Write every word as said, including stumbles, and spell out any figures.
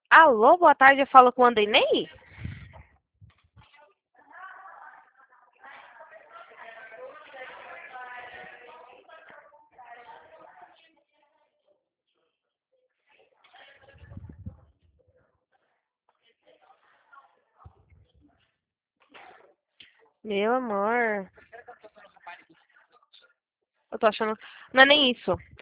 Alô, boa tarde, eu falo com o Andenei? Meu amor, eu tô achando. Não é nem isso.